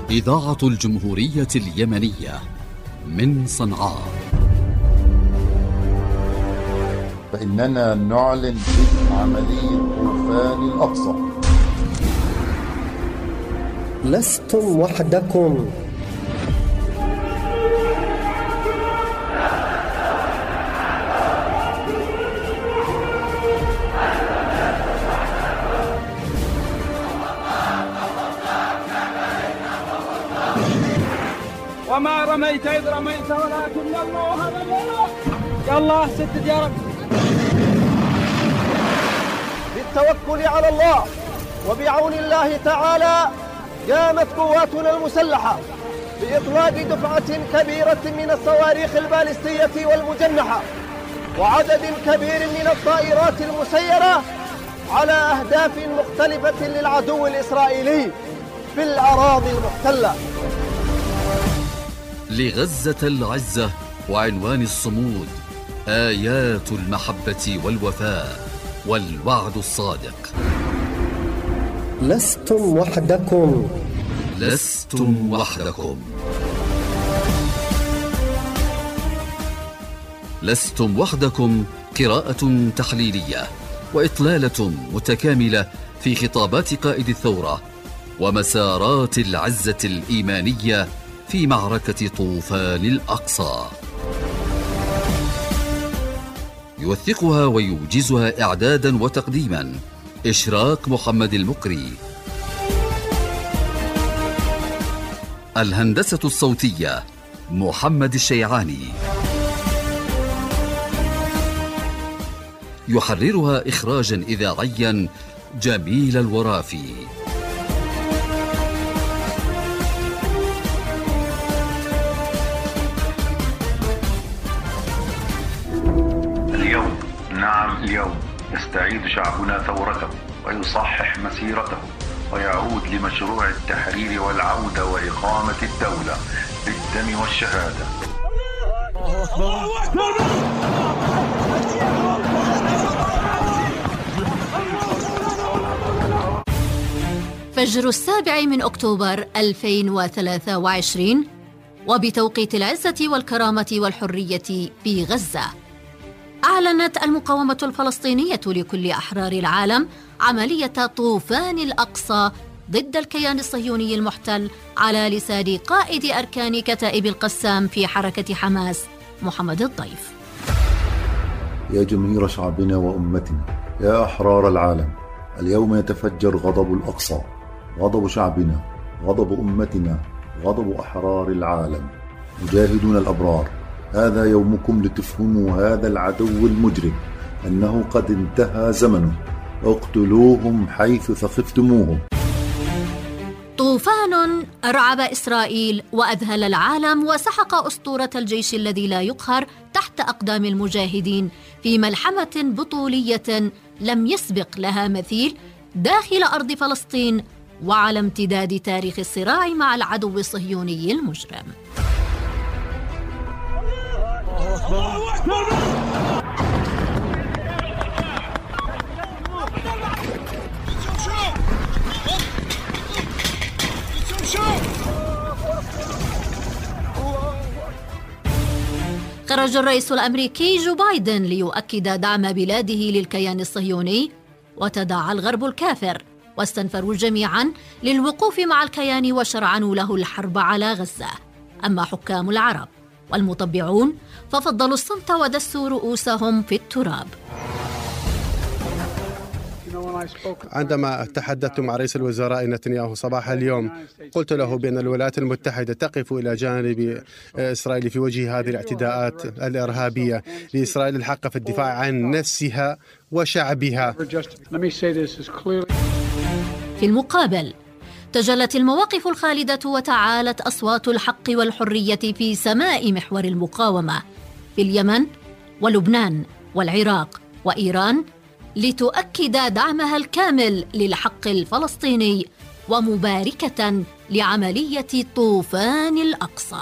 إذاعة الجمهورية اليمنية من صنعاء. فإننا نعلن عملية طوفان الأقصى. لستم وحدكم. وما رميت إذ رميت ولكن الله رمى. يلا سدد يا رب. بالتوكل على الله وبعون الله تعالى قامت قواتنا المسلحة بإطلاق دفعة كبيرة من الصواريخ البالستية والمجنحة وعدد كبير من الطائرات المسيرة على أهداف مختلفة للعدو الإسرائيلي في الأراضي المحتلة. لغزة العزة وعنوان الصمود آيات المحبة والوفاء والوعد الصادق. لستم وحدكم. لستم وحدكم. لستم وحدكم قراءة تحليلية وإطلالة متكاملة في خطابات قائد الثورة ومسارات العزة الإيمانية في معركة طوفان الأقصى. يوثقها ويوجزها إعدادا وتقديما إشراق محمد المقري. الهندسة الصوتية محمد الشيعاني. يحررها إخراجا إذاعيا جميل الورافي. اليوم يستعيد شعبنا ثورته ويصحح مسيرته ويعود لمشروع التحرير والعودة وإقامة الدولة بالدم والشهادة. فجر 7 أكتوبر 2023 وبتوقيت العزة والكرامة والحرية في غزة. أعلنت المقاومة الفلسطينية لكل أحرار العالم عملية طوفان الأقصى ضد الكيان الصهيوني المحتل على لسان قائد أركان كتائب القسام في حركة حماس محمد الضيف. يا جماهير شعبنا وأمتنا، يا أحرار العالم، اليوم يتفجر غضب الأقصى، غضب شعبنا، غضب أمتنا، غضب أحرار العالم. مجاهدون الأبرار، هذا يومكم لتفهموا هذا العدو المجرم أنه قد انتهى زمنه، اقتلوهم حيث ثقفتموهم. طوفان أرعب إسرائيل وأذهل العالم وسحق أسطورة الجيش الذي لا يقهر تحت أقدام المجاهدين في ملحمة بطولية لم يسبق لها مثيل داخل أرض فلسطين وعلى امتداد تاريخ الصراع مع العدو الصهيوني المجرم. خرج الرئيس الأمريكي جو بايدن ليؤكد دعم بلاده للكيان الصهيوني، وتداعى الغرب الكافر واستنفروا جميعا للوقوف مع الكيان وشرعنوا له الحرب على غزة. أما حكام العرب والمطبعون ففضلوا الصمت ودسوا رؤوسهم في التراب. عندما تحدثت مع رئيس الوزراء نتنياهو صباح اليوم قلت له بأن الولايات المتحدة تقف إلى جانب إسرائيل في وجه هذه الاعتداءات الإرهابية، لإسرائيل الحق في الدفاع عن نفسها وشعبها. في المقابل تجلت المواقف الخالدة وتعالت أصوات الحق والحرية في سماء محور المقاومة في اليمن ولبنان والعراق وإيران لتؤكد دعمها الكامل للحق الفلسطيني ومباركة لعملية طوفان الأقصى.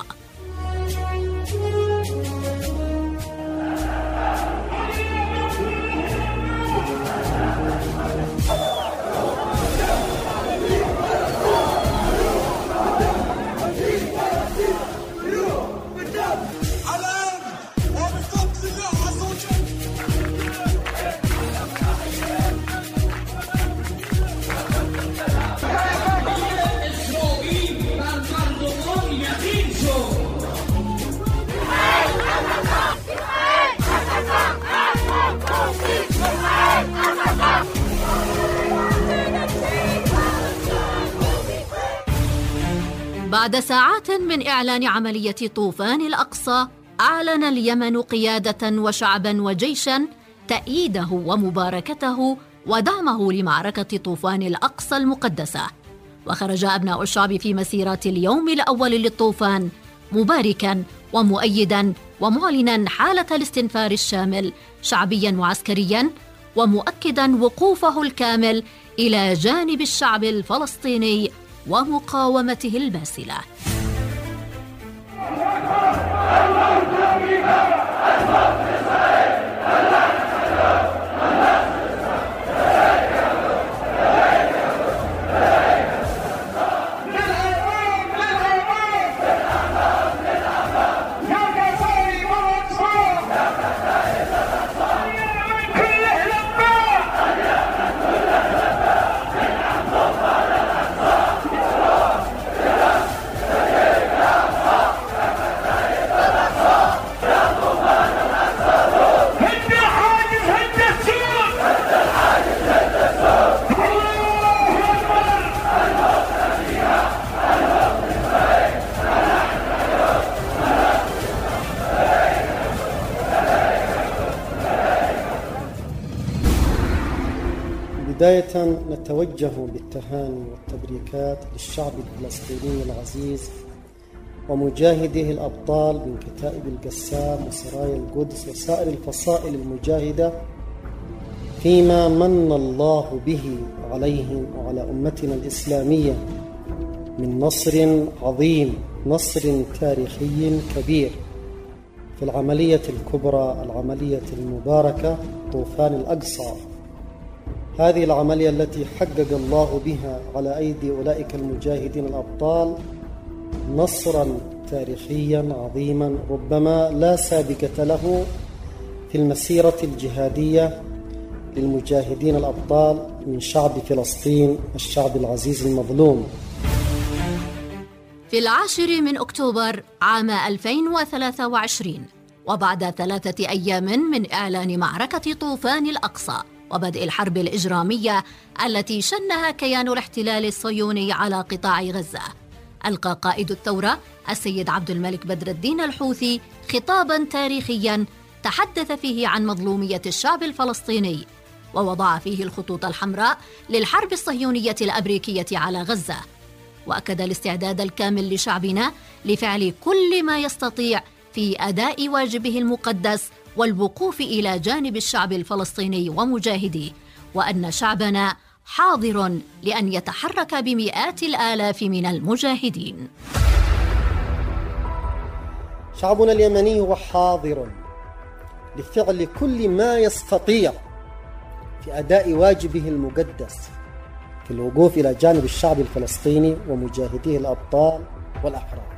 بعد ساعات من إعلان عملية طوفان الأقصى، أعلن اليمن قيادة وشعبا وجيشا تأييده ومباركته ودعمه لمعركة طوفان الأقصى المقدسة. وخرج أبناء الشعب في مسيرات اليوم الأول للطوفان مباركا ومؤيدا ومعلنا حالة الاستنفار الشامل شعبيا وعسكريا، ومؤكدا وقوفه الكامل إلى جانب الشعب الفلسطيني ومقاومته الباسلة. بداية نتوجه بالتهاني والتبريكات للشعب الفلسطيني العزيز ومجاهده الأبطال من كتائب القسام وسرايا القدس وسائر الفصائل المجاهدة فيما من الله به عليهم وعلى أمتنا الإسلامية من نصر عظيم، نصر تاريخي كبير في العملية الكبرى، العملية المباركة طوفان الأقصى. هذه العملية التي حقق الله بها على أيدي أولئك المجاهدين الأبطال نصرا تاريخيا عظيما ربما لا سابقة له في المسيرة الجهادية للمجاهدين الأبطال من شعب فلسطين، الشعب العزيز المظلوم. في 10 من أكتوبر عام 2023، وبعد 3 أيام من إعلان معركة طوفان الأقصى وبدء الحرب الإجرامية التي شنها كيان الاحتلال الصهيوني على قطاع غزة، ألقى قائد الثورة السيد عبد الملك بدر الدين الحوثي خطاباً تاريخياً تحدث فيه عن مظلومية الشعب الفلسطيني، ووضع فيه الخطوط الحمراء للحرب الصهيونية الأمريكية على غزة، وأكد الاستعداد الكامل لشعبنا لفعل كل ما يستطيع في أداء واجبه المقدس والوقوف إلى جانب الشعب الفلسطيني ومجاهديه، وأن شعبنا حاضر لأن يتحرك بمئات الآلاف من المجاهدين. شعبنا اليمني هو حاضر لفعل كل ما يستطيع في أداء واجبه المقدس في الوقوف إلى جانب الشعب الفلسطيني ومجاهديه الأبطال والأحرار.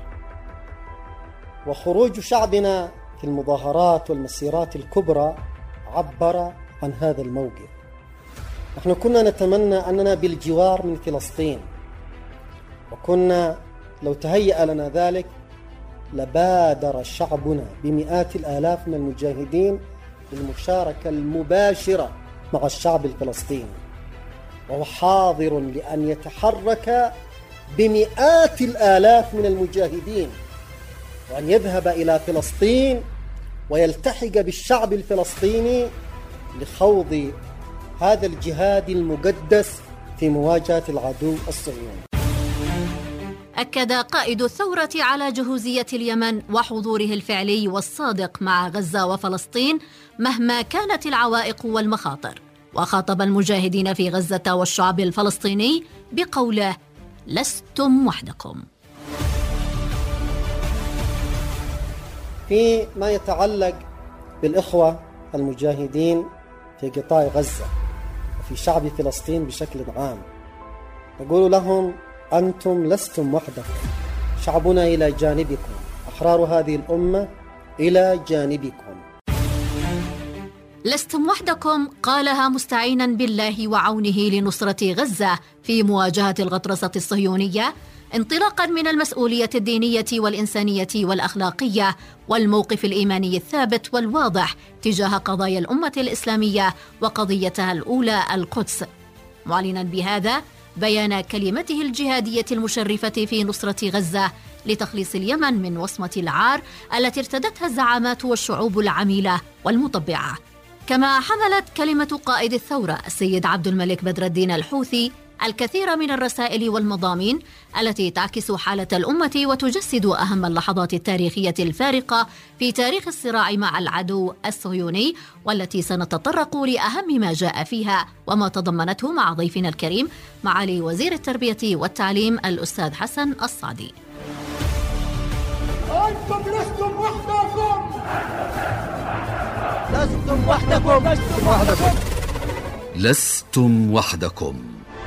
وخروج شعبنا في المظاهرات والمسيرات الكبرى عبر عن هذا الموقف. نحن كنا نتمنى أننا بالجوار من فلسطين، وكنا لو تهيأ لنا ذلك لبادر شعبنا بمئات الآلاف من المجاهدين للمشاركة المباشرة مع الشعب الفلسطيني، وهو حاضر لأن يتحرك بمئات الآلاف من المجاهدين وأن يذهب إلى فلسطين ويلتحق بالشعب الفلسطيني لخوض هذا الجهاد المقدس في مواجهة العدو الصهيوني. أكد قائد الثورة على جهوزية اليمن وحضوره الفعلي والصادق مع غزة وفلسطين مهما كانت العوائق والمخاطر، وخاطب المجاهدين في غزة والشعب الفلسطيني بقوله: لستم وحدكم. فيما يتعلق بالإخوة المجاهدين في قطاع غزة وفي شعب فلسطين بشكل عام، نقول لهم: أنتم لستم وحدكم، شعبنا إلى جانبكم، أحرار هذه الأمة إلى جانبكم. لستم وحدكم قالها مستعينا بالله وعونه لنصرة غزة في مواجهة الغطرسة الصهيونية، انطلاقا من المسؤولية الدينية والإنسانية والأخلاقية والموقف الإيماني الثابت والواضح تجاه قضايا الأمة الإسلامية وقضيتها الأولى القدس، معلنا بهذا بيان كلمته الجهادية المشرفة في نصرة غزة لتخليص اليمن من وصمة العار التي ارتدتها الزعامات والشعوب العميلة والمطبعة. كما حملت كلمة قائد الثورة السيد عبد الملك بدر الدين الحوثي الكثير من الرسائل والمضامين التي تعكس حالة الأمة وتجسد أهم اللحظات التاريخية الفارقة في تاريخ الصراع مع العدو الصهيوني، والتي سنتطرق لأهم ما جاء فيها وما تضمنته مع ضيفنا الكريم معالي وزير التربية والتعليم الأستاذ حسن الصعدي. أنتم لستم وحدكم، لستم وحدكم، لستم وحدكم، لستم وحدكم.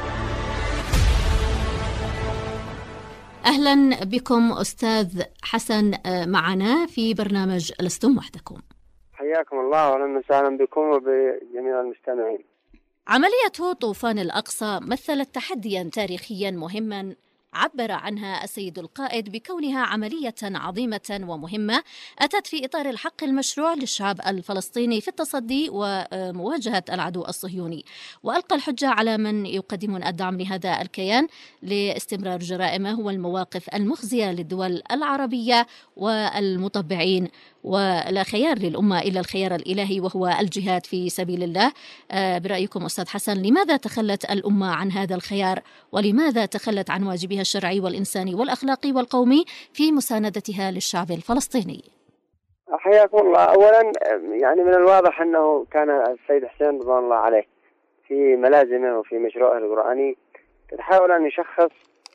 أهلا بكم أستاذ حسن معنا في برنامج لستم وحدكم. حياكم الله وأهلا وسهلا بكم وبجميع المستمعين. عملية طوفان الأقصى مثلت تحديا تاريخيا مهما عبر عنها السيد القائد بكونها عملية عظيمة ومهمة أتت في إطار الحق المشروع للشعب الفلسطيني في التصدي ومواجهة العدو الصهيوني، وألقى الحجة على من يقدمون الدعم لهذا الكيان لاستمرار جرائمه والمواقف المخزية للدول العربية والمطبعين، ولا خيار للأمة إلا الخيار الإلهي وهو الجهاد في سبيل الله. برأيكم أستاذ حسن، لماذا تخلت الأمة عن هذا الخيار، ولماذا تخلت عن واجبها الشرعي والإنساني والأخلاقي والقومي في مساندتها للشعب الفلسطيني؟ حياكم الله. أولا يعني من الواضح أنه كان السيد حسين رضوان الله عليه في ملازمه وفي مشروعه القرآني يحاول أن يشخص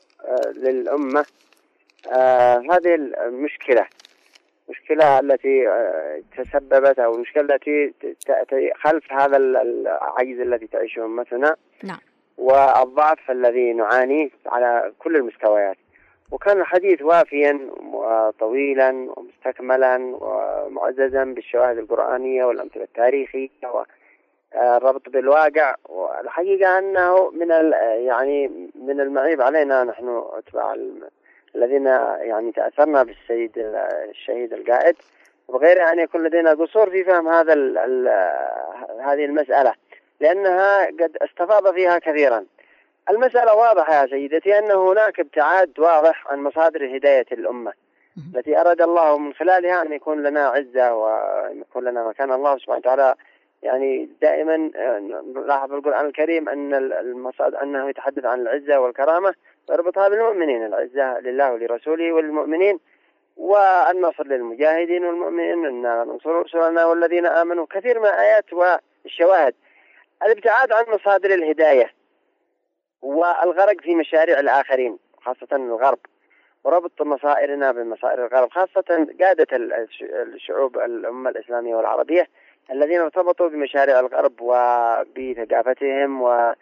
للأمة هذه المشكلة التي تسببت أو المشكلة التي تأتي خلف هذا العجز الذي تعيشه أمتنا. نعم. والضعف الذي نعانيه على كل المستويات. وكان الحديث وافيا وطويلا ومستكملا ومعززا بالشواهد القرآنية والأمثلة التاريخية والربط بالواقع. والحقيقة أنه يعني من المعيب علينا نحن أتباع الذين يعني تأثرنا بالسيد الشهيد القائد وغيره أن يكون لدينا قصور في فهم هذه المسألة، لأنها قد استفاض فيها كثيرا. المسألة واضحة يا سيدتي، أن هناك ابتعاد واضح عن مصادر هداية الأمة التي أراد الله من خلالها أن يكون لنا عزة ويكون لنا مكان. الله سبحانه وتعالى يعني دائما نلاحظ في القرآن الكريم أن المصادر أنه يتحدث عن العزة والكرامة ويربطها بالمؤمنين، العزة لله ولرسوله والمؤمنين، والنصر للمجاهدين والمؤمنين، إنا ننصر رسلنا والذين آمنوا، كثير من الآيات والشواهد. الابتعاد عن مصادر الهداية والغرق في مشاريع الآخرين خاصة الغرب، وربط مصائرنا بمصائر الغرب، خاصة قادة الشعوب الأمة الإسلامية والعربية الذين ارتبطوا بمشاريع الغرب وبثقافتهم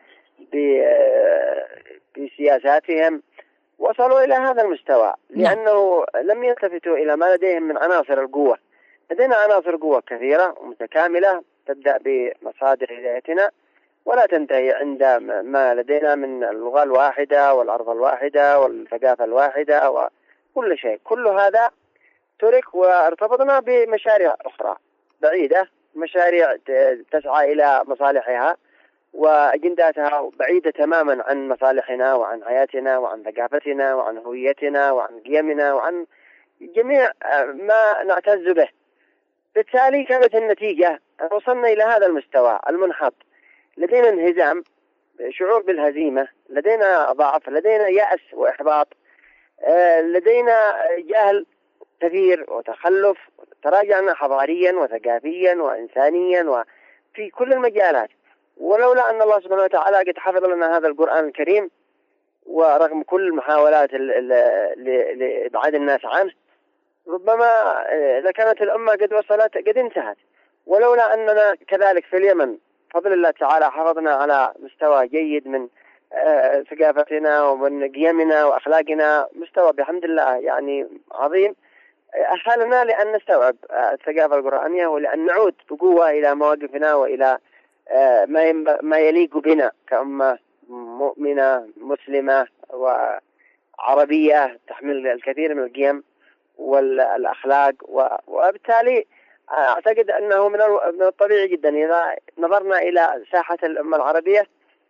وبسياساتهم، وصلوا إلى هذا المستوى لأنه لم يلتفتوا إلى ما لديهم من عناصر القوة. لدينا عناصر قوة كثيرة ومتكاملة تبدأ بمصادر هدايتنا ولا تنتهي عند ما لدينا من اللغة الواحدة والأرض الواحدة والثقافة الواحدة وكل شيء. كل هذا ترك وارتبطنا بمشاريع أخرى بعيدة، مشاريع تسعى إلى مصالحها وأجنداتها بعيدة تماما عن مصالحنا وعن حياتنا وعن ثقافتنا وعن هويتنا وعن قيمنا وعن جميع ما نعتز به. بالتالي كانت النتيجة وصلنا إلى هذا المستوى المنحط. لدينا انهزام، شعور بالهزيمة، لدينا ضعف، لدينا يأس وإحباط، لدينا جهل كثير وتخلف، تراجعنا حضاريا وثقافيا وإنسانيا وفي كل المجالات. ولولا أن الله سبحانه وتعالى قد حفظ لنا هذا القرآن الكريم ورغم كل المحاولات لإبعاد الناس عنه، ربما لكانت الأمة قد وصلت قد انتهت. ولولا أننا كذلك في اليمن بفضل الله تعالى حفظنا على مستوى جيد من ثقافتنا ومن قيمنا وأخلاقنا، مستوى بحمد الله يعني عظيم، أهلنا لأن نستوعب الثقافة القرآنية ولأن نعود بقوة إلى مواقفنا وإلى ما يليق بنا كأمة مؤمنة مسلمة وعربية تحمل الكثير من القيم والأخلاق. وبالتالي أعتقد أنه من الطبيعي جدا إذا نظرنا إلى ساحة الأمة العربية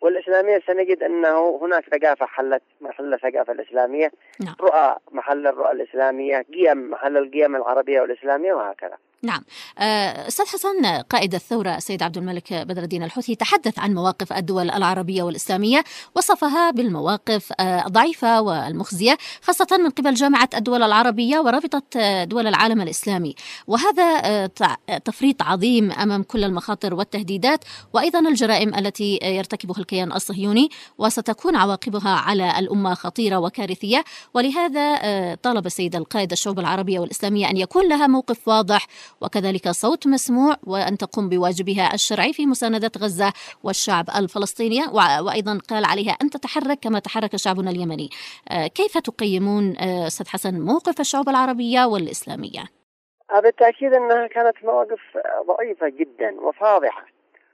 والإسلامية سنجد أنه هناك ثقافة محل الثقافة الإسلامية، رؤى محل الرؤى الإسلامية، قيم محل القيم العربية والإسلامية، وهكذا. نعم. أستاذ حسن، قائد الثورة السيد عبد الملك بدر الدين الحوثي تحدث عن مواقف الدول العربية والإسلامية، وصفها بالمواقف الضعيفة والمخزية خاصة من قبل جامعة الدول العربية ورابطة دول العالم الإسلامي، وهذا تفريط عظيم أمام كل المخاطر والتهديدات وأيضا الجرائم التي يرتكبها الكيان الصهيوني، وستكون عواقبها على الأمة خطيرة وكارثية. ولهذا طالب السيد القائد الشعوب العربية والإسلامية أن يكون لها موقف واضح وكذلك صوت مسموع، وأن تقوم بواجبها الشرعي في مساندة غزة والشعب الفلسطيني، وأيضا قال عليها أن تتحرك كما تحرك شعبنا اليمني. كيف تقيمون أستاذ حسن موقف الشعوب العربية والإسلامية؟ بالتأكيد أنها كانت مواقف ضعيفة جدا وفاضحة،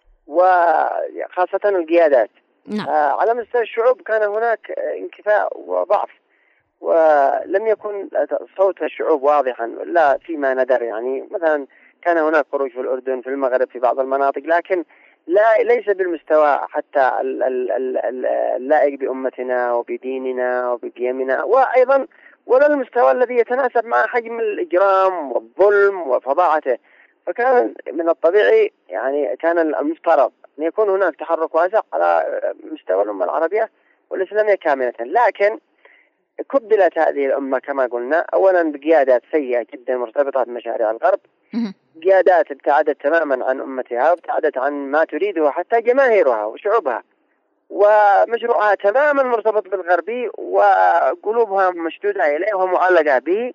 وخاصة القيادات. على مستوى الشعوب كان هناك انكفاء وضعف، ولم يكن صوت الشعوب واضحا لا فيما ندر. يعني مثلا كان هناك خروج في الأردن، في المغرب، في بعض المناطق، لكن ليس بالمستوى حتى اللائق بأمتنا وبديننا وبقيمنا، وأيضا ولا المستوى الذي يتناسب مع حجم الإجرام والظلم وفظاعته. فكان من الطبيعي، يعني كان المفترض أن يكون هناك تحرك واسع على مستوى الأمة العربية والإسلامية كاملة، لكن كبلت هذه الأمة كما قلنا أولا بقيادات سيئة جدا مرتبطة بمشاريع الغرب، قيادات ابتعدت تماما عن أمتها وابتعدت عن ما تريده حتى جماهيرها وشعوبها، ومشروعها تماما مرتبط بالغربي وقلوبها مشدودة إليه ومعلقة به.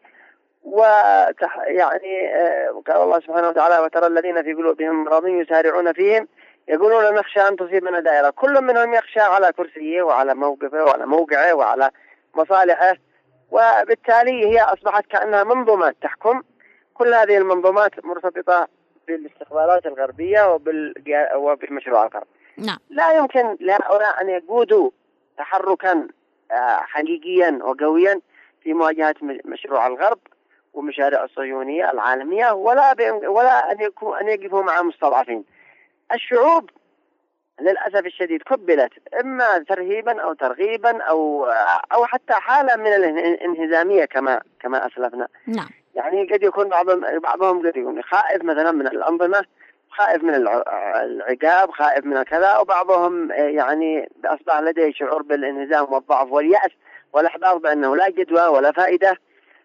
يعني قال الله سبحانه وتعالى: وترى الذين في قلوبهم مرض يسارعون فيهم يقولون نخشى أن تصيبنا دائرة. كل منهم يخشى على كرسيه وعلى موقفه وعلى موقعه وعلى مصالحه، وبالتالي هي أصبحت كأنها منظومات تحكم. كل هذه المنظومات مرتبطة بالاستخبارات الغربية وبمشروع الغرب. لا يمكن لهؤلاء أن يقودوا تحركا حقيقيا وقويا في مواجهة مشروع الغرب ومشاريع الصهيونية العالمية، ولا أن يقفوا مع مستضعفين. الشعوب للأسف الشديد كبلت إما ترهيبا أو ترغيبا أو حتى حالة من الانهزامية كما أسلفنا. يعني قد يكون بعضهم قد يكون خائف مثلا من الأنظمة، خائف من العقاب، خائف من كذا، وبعضهم يعني أصبح لديه شعور بالانهزام والضعف واليأس والإحباط بأنه لا جدوى ولا فائدة.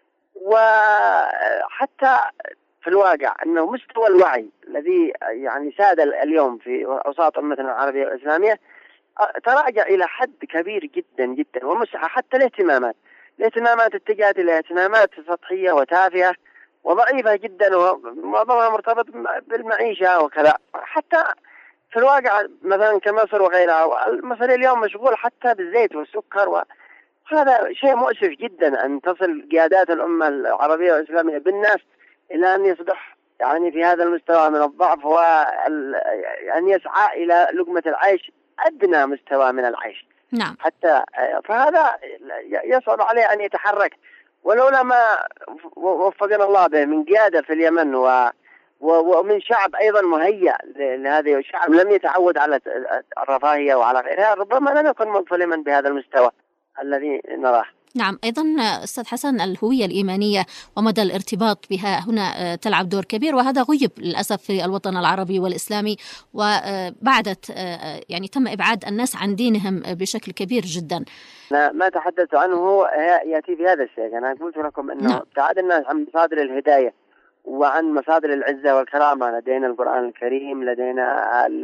وحتى في الواقع أنه مستوى الوعي الذي يعني ساد اليوم في أوساط أمتنا العربية والإسلامية تراجع إلى حد كبير جدا جدا، ومسح حتى الاهتمامات اتجهت إلى اهتمامات سطحية وتافهة وضعيفة جدا، ومعظمها مرتبط بالمعيشة وكذا. حتى في الواقع مثلا كمصر وغيرها، مصر اليوم مشغول حتى بالزيت والسكر، وهذا شيء مؤسف جدا أن تصل قيادات الأمة العربية والإسلامية بالناس إلى أن يصبح يعني في هذا المستوى من الضعف، وأن يسعى إلى لقمة العيش أدنى مستوى من العيش. حتى فهذا يصعب عليه أن يتحرك، ولولا ما وفقنا الله به من قيادة في اليمن ومن شعب أيضا مهيأ لهذه، الشعب لم يتعود على الرفاهية وعلى غيرها، ربما لم يكن منظلما بهذا المستوى الذي نراه. نعم. أيضا أستاذ حسن، الهوية الإيمانية ومدى الارتباط بها هنا تلعب دور كبير، وهذا غيب للأسف في الوطن العربي والإسلامي، وبعدت يعني تم إبعاد الناس عن دينهم بشكل كبير جدا. ما تحدثت عنه يأتي في هذا الشيء. أنا قلت لكم أنه ابتعاد الناس عن مصادر الهداية وعن مصادر العزة والكرامة. لدينا القرآن الكريم، لدينا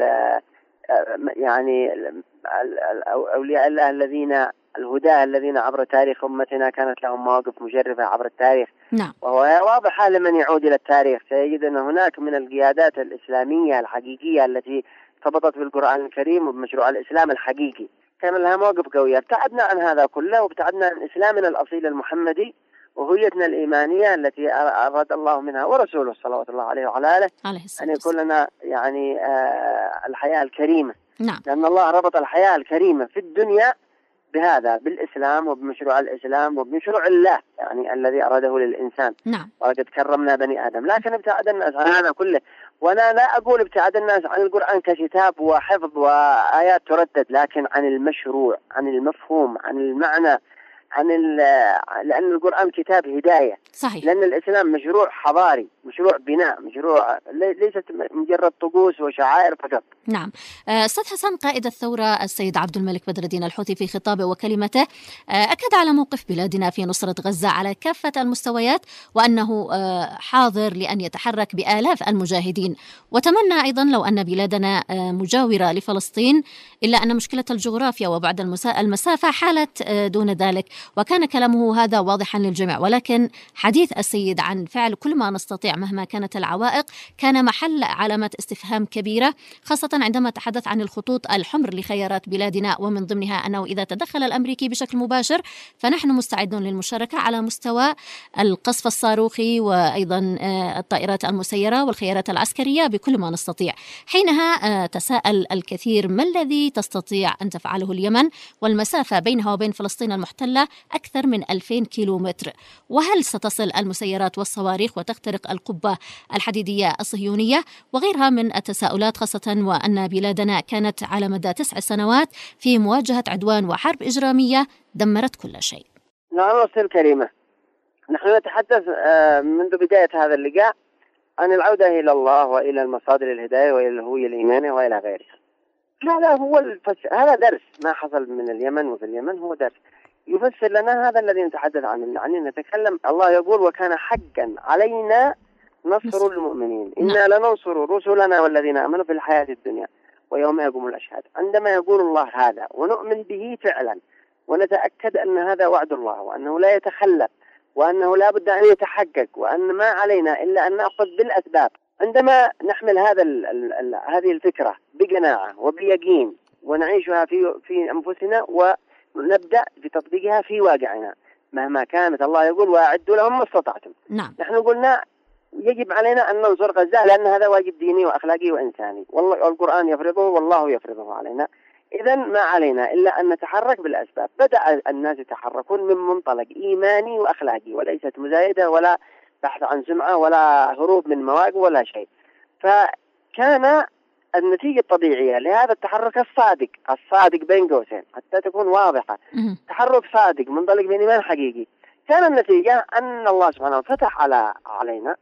يعني أولياء الله الهداة الذين عبر تاريخ أمتنا كانت لهم مواقف مشرفة عبر التاريخ. وهو واضح لمن يعود إلى التاريخ سيجد أن هناك من القيادات الإسلامية الحقيقية التي ارتبطت بالقرآن الكريم وبمشروع الإسلام الحقيقي كان لها مواقف قوية. ابتعدنا عن هذا كله، وابتعدنا عن إسلامنا الأصيل المحمدي وهويتنا الإيمانية التي أراد الله منها ورسوله صلوات الله عليه وعلى آله أن يكون لنا يعني الحياة الكريمة. لأن الله ربط الحياة الكريمة في الدنيا بهذا، بالإسلام وبمشروع الإسلام وبمشروع الله يعني الذي أراده للإنسان. نعم. ولقد كرمنا بني آدم، لكن ابتعد الناس عن هذا كله. وأنا لا أقول ابتعد الناس عن القرآن ككتاب وحفظ وآيات تردد، لكن عن المشروع، عن المفهوم، عن المعنى، لأن القرآن كتاب هداية. صحيح. لأن الإسلام مشروع حضاري، مشروع بناء، مشروع ليست مجرد طقوس وشعائر فقط. نعم. أستاذ حسن، قائد الثورة السيد عبد الملك بدر الدين الحوثي في خطابه وكلمته أكد على موقف بلادنا في نصرة غزة على كافة المستويات، وأنه حاضر لأن يتحرك بآلاف المجاهدين، وتمنى أيضا لو أن بلادنا مجاورة لفلسطين، إلا أن مشكلة الجغرافيا وبعد المسافة حالت دون ذلك، وكان كلامه هذا واضحا للجميع. ولكن حديث السيد عن فعل كل ما نستطيع مهما كانت العوائق كان محل علامة استفهام كبيرة، خاصة عندما تحدث عن الخطوط الحمر لخيارات بلادنا، ومن ضمنها أنه إذا تدخل الأمريكي بشكل مباشر فنحن مستعدون للمشاركة على مستوى القصف الصاروخي وأيضا الطائرات المسيرة والخيارات العسكرية بكل ما نستطيع. حينها تساءل الكثير: ما الذي تستطيع أن تفعله اليمن والمسافة بينها وبين فلسطين المحتلة أكثر من 2000 كيلومتر؟ وهل ستصل المسيرات والصواريخ وتخترق القبة الحديدية الصهيونية؟ وغيرها من التساؤلات، خاصة وأن بلادنا كانت على مدى 9 سنوات في مواجهة عدوان وحرب إجرامية دمرت كل شيء. نعم أختي الكريمة، نحن نتحدث منذ بداية هذا اللقاء عن العودة إلى الله وإلى المصادر الهداية وإلى الهوية الإيمانية وإلى غيرها. هذا درس ما حصل من اليمن وفي اليمن، هو درس يفسر لنا هذا الذي نتحدث عنه. يعني نتكلم، الله يقول: وكان حقا علينا نصر المؤمنين، إنا لننصر رسلنا والذين آمنوا في الحياة الدنيا ويوم يقوم الأشهاد. عندما يقول الله هذا ونؤمن به فعلا ونتأكد أن هذا وعد الله وأنه لا يتخلف وأنه لا بد أن يتحقق وأن ما علينا إلا أن نأخذ بالأسباب، عندما نحمل هذه الفكرة بقناعة وبيقين ونعيشها في أنفسنا ونبدأ في تطبيقها في واقعنا مهما كانت، الله يقول: وأعدوا لهم ما استطعتم. نعم. نحن قلنا يجب علينا أن ننصر غزة لأن هذا واجب ديني وأخلاقي وإنساني، والله القرآن يفرضه والله يفرضه علينا. إذن ما علينا إلا أن نتحرك بالأسباب. بدأ الناس يتحركون من منطلق إيماني وأخلاقي، وليست مزايدة ولا بحث عن سمعة ولا هروب من مواقف ولا شيء. فكان النتيجة الطبيعية لهذا التحرك الصادق بين قوسين حتى تكون واضحة، تحرك صادق منطلق من إيمان حقيقي. كان النتيجة أن الله سبحانه فتح علينا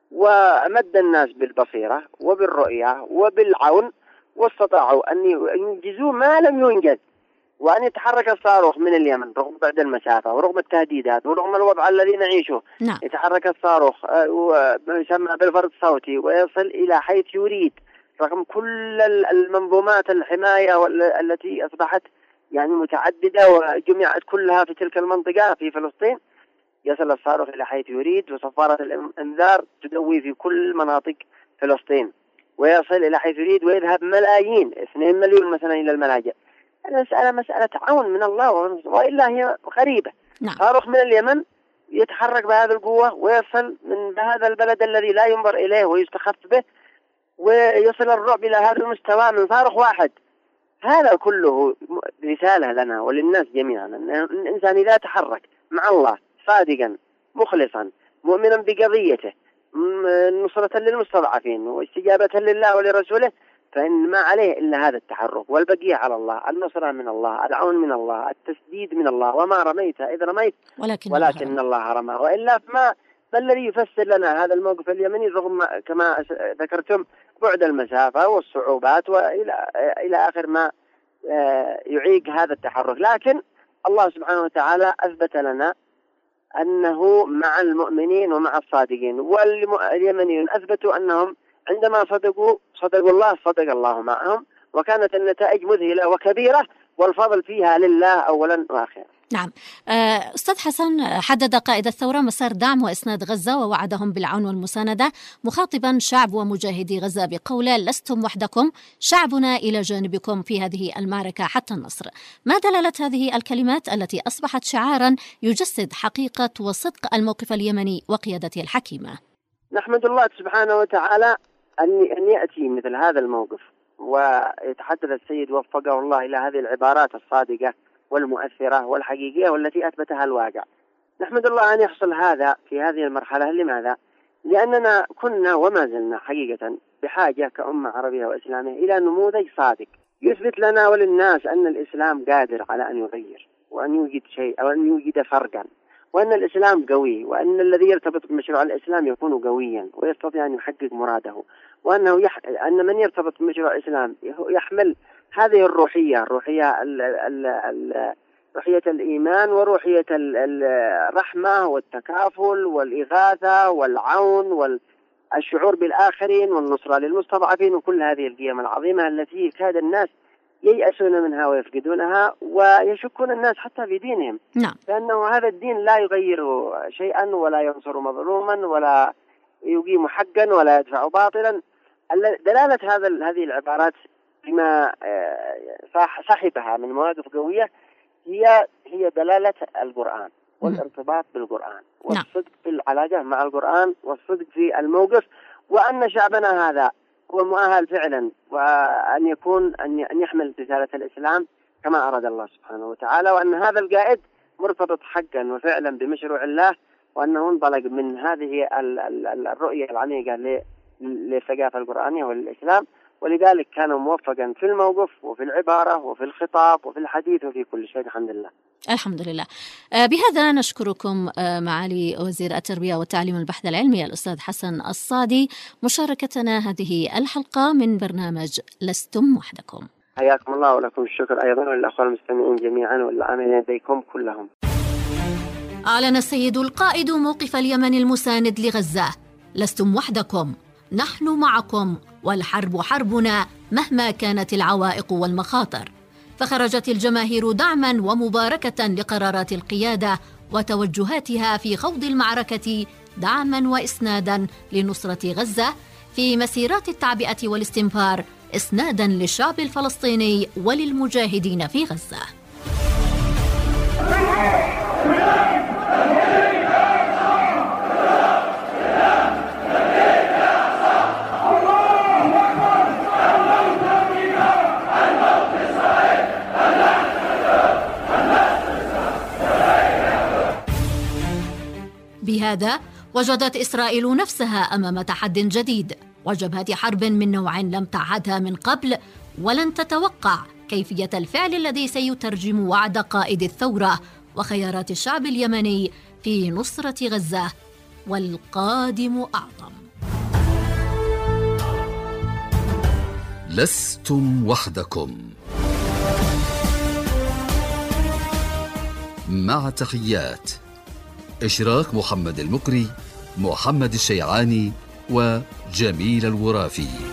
ومد الناس بالبصيرة وبالرؤية وبالعون، واستطاعوا أن ينجزوا ما لم ينجز، وأن يتحرك الصاروخ من اليمن رغم بعد المسافة ورغم التهديدات ورغم الوضع الذي نعيشه. نعم. يتحرك الصاروخ ويسمى بالفرد الصوتي ويصل إلى حيث يريد رغم كل المنظومات الحماية التي أصبحت يعني متعددة وجمعت كلها في تلك المنطقة في فلسطين. يصل الصاروخ إلى حيث يريد، وصفارة الإنذار تدوي في كل مناطق فلسطين، ويصل إلى حيث يريد، ويذهب ملايين 2 مليون مثلا إلى الملاجئ. المسألة مسألة عون من الله، وإلا هي غريبة. نعم. صاروخ من اليمن يتحرك بهذه القوة ويصل من هذا البلد الذي لا ينظر إليه ويستخف به، ويصل الرعب إلى هذا المستوى من صاروخ واحد. هذا كله رسالة لنا وللناس جميعا أن الإنسان إذا تحرك مع الله صادقا مخلصا مؤمنا بقضيته نصرة للمستضعفين واستجابة لله ولرسوله، فإن ما عليه إلا هذا التحرك، والبقية على الله، النصرة من الله، العون من الله، التسديد من الله. وما رميت إذ رميت ولكن الله رمى. وإلا ما الذي يفسر لنا هذا الموقف اليمني رغم كما ذكرتم بعد المسافة والصعوبات وإلى آخر ما يعيق هذا التحرك. لكن الله سبحانه وتعالى أثبت لنا أنه مع المؤمنين ومع الصادقين، واليمنيون أثبتوا أنهم عندما صدقوا الله، صدق الله معهم، وكانت النتائج مذهلة وكبيرة، والفضل فيها لله أولا وآخرا. نعم. أستاذ حسن، حدد قائد الثورة مسار دعم وإسناد غزة ووعدهم بالعون والمساندة، مخاطبا شعب ومجاهدي غزة بقوله: لستم وحدكم، شعبنا إلى جانبكم في هذه المعركة حتى النصر. ما دلالة هذه الكلمات التي أصبحت شعارا يجسد حقيقة وصدق الموقف اليمني وقيادته الحكيمة؟ نحمد الله سبحانه وتعالى أن يأتي مثل هذا الموقف ويتحدث السيد وفقه الله إلى هذه العبارات الصادقة والمؤثرة والحقيقية والتي أثبتها الواقع. نحمد الله أن يحصل هذا في هذه المرحلة. لماذا؟ لأننا كنا وما زلنا حقيقة بحاجة كأمة عربية وإسلامية إلى نموذج صادق يثبت لنا وللناس أن الإسلام قادر على أن يغير وأن يوجد شيء أو أن يوجد فرقا، وأن الإسلام قوي، وأن الذي يرتبط بمشروع الإسلام يكون قويا ويستطيع أن يحقق مراده، وأنه أن من يرتبط بمشروع الإسلام يحمل هذه الروحية، روحية الإيمان وروحية الرحمة والتكافل والإغاثة والعون والشعور بالآخرين والنصرة للمستضعفين، وكل هذه القيم العظيمة التي كاد الناس ييأسون منها ويفقدونها ويشكون الناس حتى في دينهم. نعم. لأنه هذا الدين لا يغير شيئا ولا ينصر مظلوما ولا يقيم حقا ولا يدفع باطلا. دلالة هذه العبارات بما صاحبها من مواقف قوية هي دلالة القرآن والارتباط بالقرآن والصدق في العلاقة مع القرآن والصدق في الموقف، وأن شعبنا هذا هو مؤهل فعلا وأن يكون أن يحمل رسالة الإسلام كما أراد الله سبحانه وتعالى، وأن هذا القائد مرتبط حقا وفعلا بمشروع الله، وأنه انطلق من هذه الرؤية العميقة للثقافة القرآنية والإسلام، ولذلك كان موفقا في الموقف وفي العبارة وفي الخطاب وفي الحديث وفي كل شيء. الحمد لله. الحمد لله. بهذا نشكركم معالي وزير التربية والتعليم والبحث العلمي الأستاذ حسن الصادي مشاركتنا هذه الحلقة من برنامج لستم وحدكم. حياكم الله ولكم الشكر أيضا وللأخوة المستمعين جميعا والعاملين لديكم كلهم. أعلن السيد القائد موقف اليمن المساند لغزة: لستم وحدكم، نحن معكم، والحرب حربنا مهما كانت العوائق والمخاطر. فخرجت الجماهير دعما ومباركة لقرارات القيادة وتوجهاتها في خوض المعركة دعما وإسنادا لنصرة غزة في مسيرات التعبئة والاستنفار إسنادا للشعب الفلسطيني وللمجاهدين في غزة. بهذا وجدت إسرائيل نفسها أمام تحد جديد وجبهة حرب من نوع لم تعهدها من قبل، ولن تتوقع كيفية الفعل الذي سيترجم وعد قائد الثورة وخيارات الشعب اليمني في نصرة غزة، والقادم أعظم. لستم وحدكم. مع تحيات إشراك محمد المقري، محمد الشيعاني وجميل الورافي.